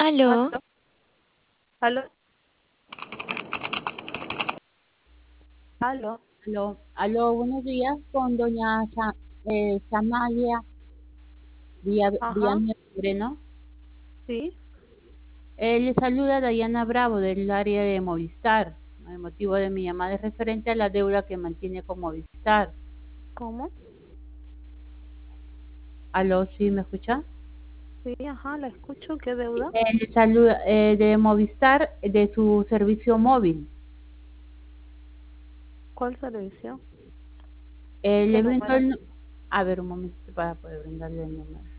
Aló, Aló, aló, aló. Aló, buenos días con doña Samalia Ajá, Villanueva Moreno. sí. Le saluda Dayana Bravo del área de Movistar. El motivo de mi llamada es referente a la deuda que mantiene con Movistar. ¿Cómo? Aló, ¿sí me escucha? Sí, ajá, la escucho. ¿Qué deuda? Le saluda de Movistar, de su servicio móvil. ¿Cuál servicio? Le ¿Qué brindo número? a ver, un momento para poder brindarle el número.